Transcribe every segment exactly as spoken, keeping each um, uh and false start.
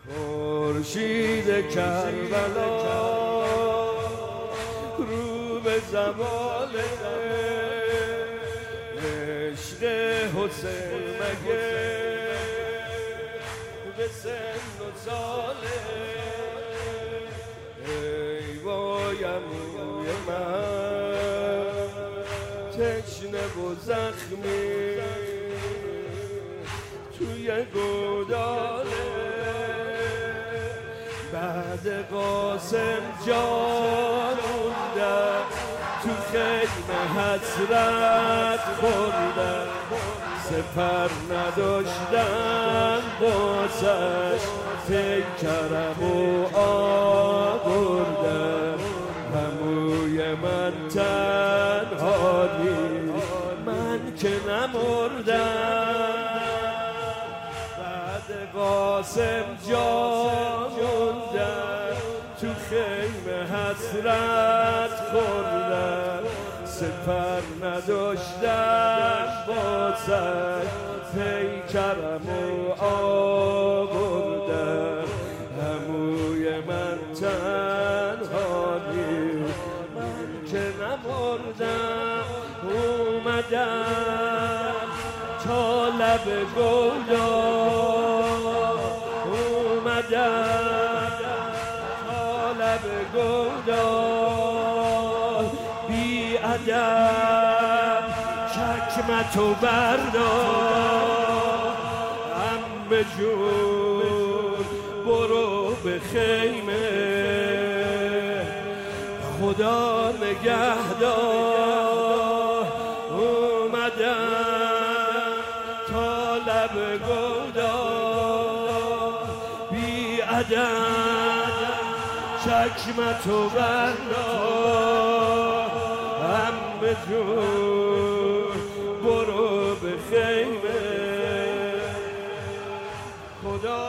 خورشید کربلا رو به زوال عشق حسین مگه به سن و ساله ای وای عموی من تشنه و زخمی توی گوداله بعد قاسم جان موندن تو خیمه حسرت خوردن سپر نداشتن باسش پیکرم و آوردن عموی من تنها نیست من که نمردم بعد قاسم جان موندن تو خیمه حسرت خوردن سپر نداشتن باسش پیکرم و آوردن عموی من تنها نیست من که نمردم اومدم تا لب گویا اومدم تا لب گویا بی ادب چکمتو بردار عمه جون برو به خیمه خدا نگهدار اومدم تا لب گودار بی ادب چکمتو بردار عمه جون برو به خیمه خدا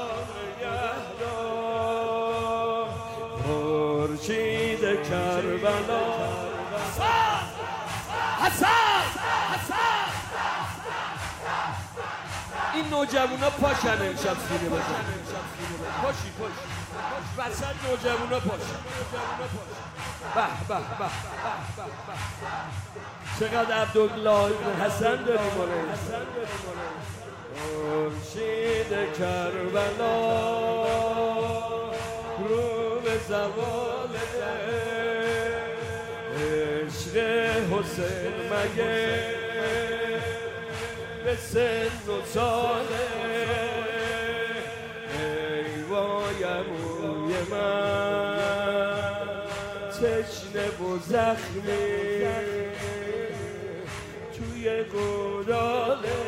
نگهدار خورشید کربلا حسن این نوجوانا پاشن امشب سینه بزن پاشی پاشی وسط نوجوانا پاشن به به به چقدر عبدالله حسن داریم خورشید کربلا رو به زوال عشق حسین مگه به سن و ساله ای وای عموی من تشنه و زخمی توی گوداله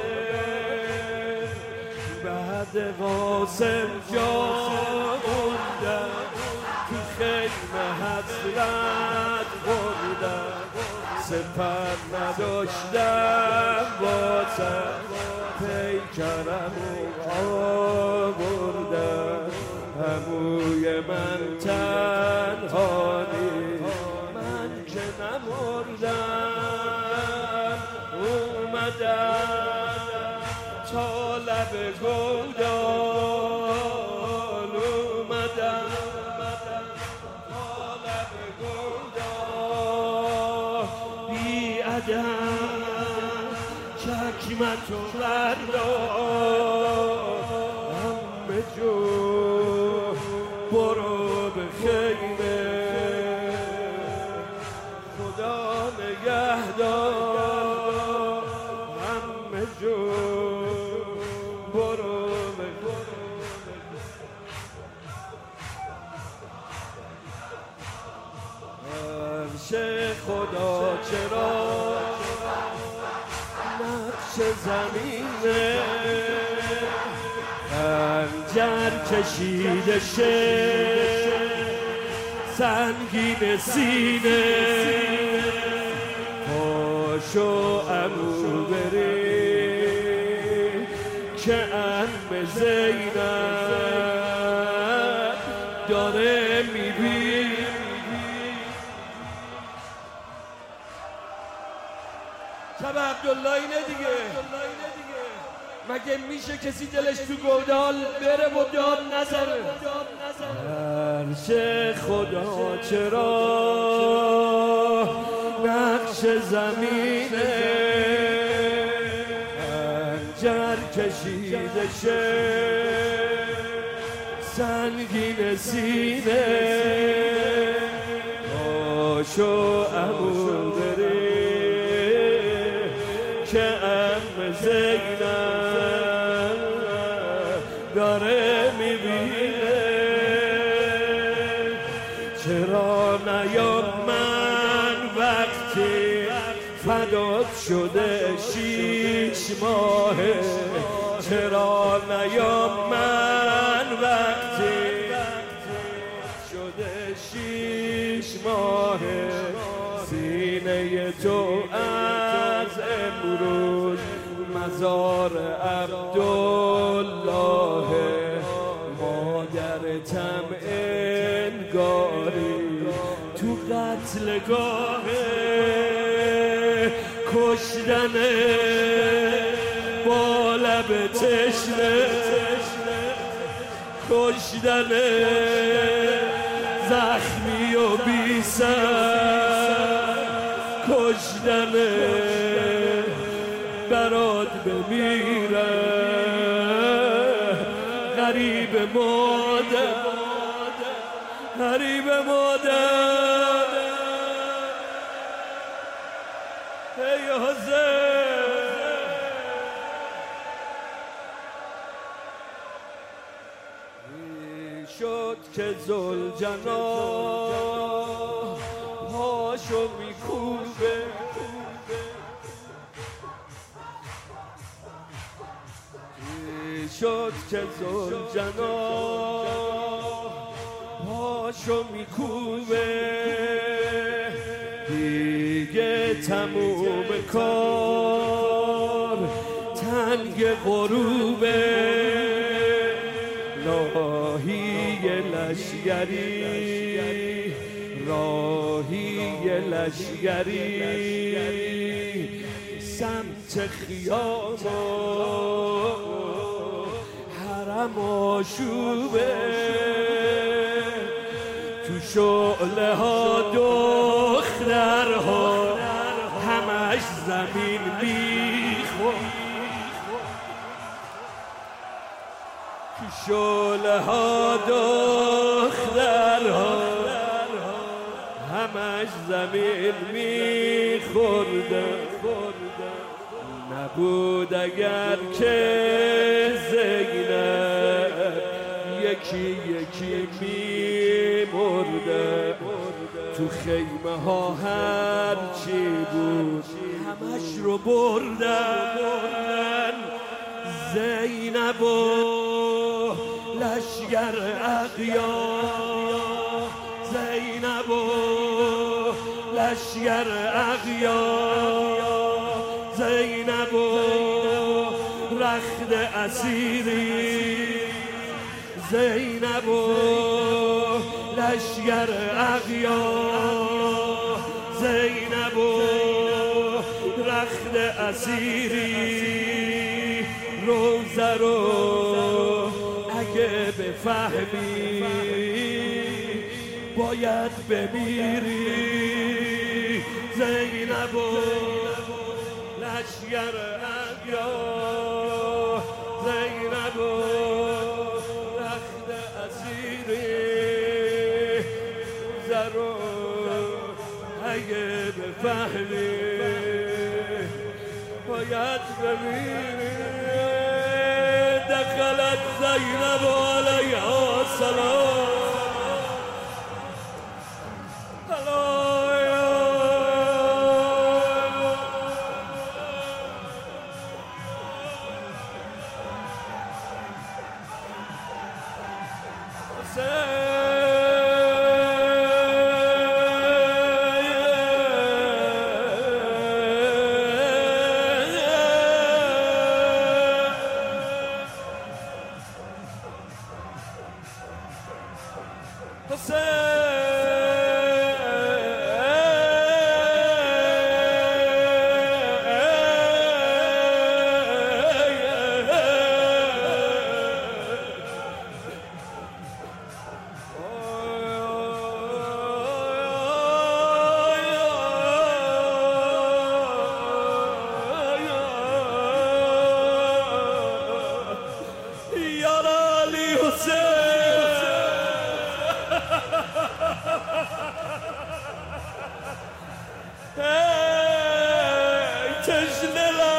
بعد قاسم جان موندن تو خیمه حسرت خوردن سپر نداشتم باسم پیکرم و آوردن عموی من تنها نیست من که نمردم اومدم تا لب گودال اومدم تا لب گودال بی ادب چکمتو بردار عمه جون برو به خیمه خدا نگهدار عمه جون برو به عرش خدا چرا نقش زمینه خنجر کشیده شه سنگین سینه پاشو عمو بری که عم زینب داره میبینی شب عبدالله اینه دیگه مگه میشه کسی دلش تو گودال بره و داد نزنه؟ عرش خدا چرا نقش زمینه خنجر کشیده شه سنگین سینه باشو عمو بری که ام زینب داره میبینه چرا نیام من وقتی فدات شده شیش ماهه چرا نیام من وقتی شده شیش ماهه سینه تو از امروز مزار عبدالله مادرتم انگاری تو قتلگاه کشتنه با لب تشنه کشتنه زخمی و بی سر کشتنه برات بمیره غریب مادر غریب مادر ای حسین شد که ذوالجلال هاشو میکوبه شد که ذوالجلال هاشو میکوبه دیگه تموم کار تنگ غروبه راهی لشگری راهی لشگری سمت خیام حرم آشوبه تو شعله ها دخترها همش زمین میخواد تو شعله ها دخترها همش زمین میخورده نبود اگر که زینب یکی یکی میمرده تو خیمه ها هر چی بود همش رو بردن زینب و لشگر اغیار زینب و لشگر اغیار زینب و رخت اسیری زینب و لشگر اغیار زینب و رخت اسیری روزه رو اگه بفهمی باید بمیری زینب و لشگر اغیار زینب و رخت اسیری زرو اگه بفهمی باید بمیری دخلت زینب علیها السلام تشنه